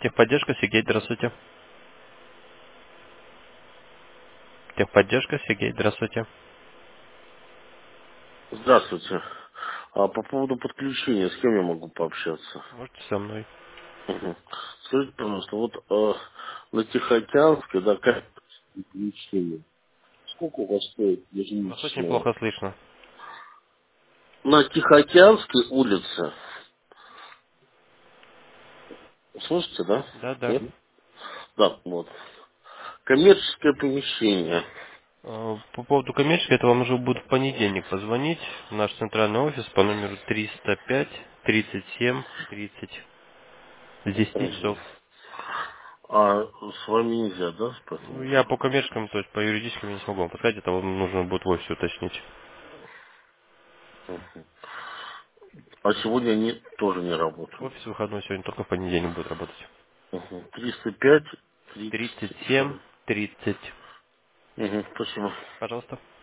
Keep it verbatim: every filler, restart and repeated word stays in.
Техподдержка, Сергей, здравствуйте. Техподдержка, Сергей, здравствуйте. Здравствуйте. А по поводу подключения, с кем я могу пообщаться? Можете со мной. Мгм. Скажите, пожалуйста, вот э, на Тихоокеанской, да, как подключение? Сколько у вас стоит Вас очень ежемесячное? плохо слышно. На Тихоокеанской улице, слышите, да? Да, да. Нет? Да, вот. Коммерческое помещение. Э, По поводу коммерческой, это вам уже будет в понедельник позвонить в наш центральный офис по номеру триста пять тридцать семь тридцать с десяти часов. Мгм. А с вами нельзя, да, по Ну, этому я по поводу? коммерческому, то есть по юридическому не смогу вам подсказать, это вам нужно будет в офисе уточнить. Мгм. А сегодня они тоже не работают. Офис выходной сегодня только в понедельник будет работать. Мгм. триста пять тридцать тридцать семь семь. тридцать. Мгм. Спасибо. Пожалуйста.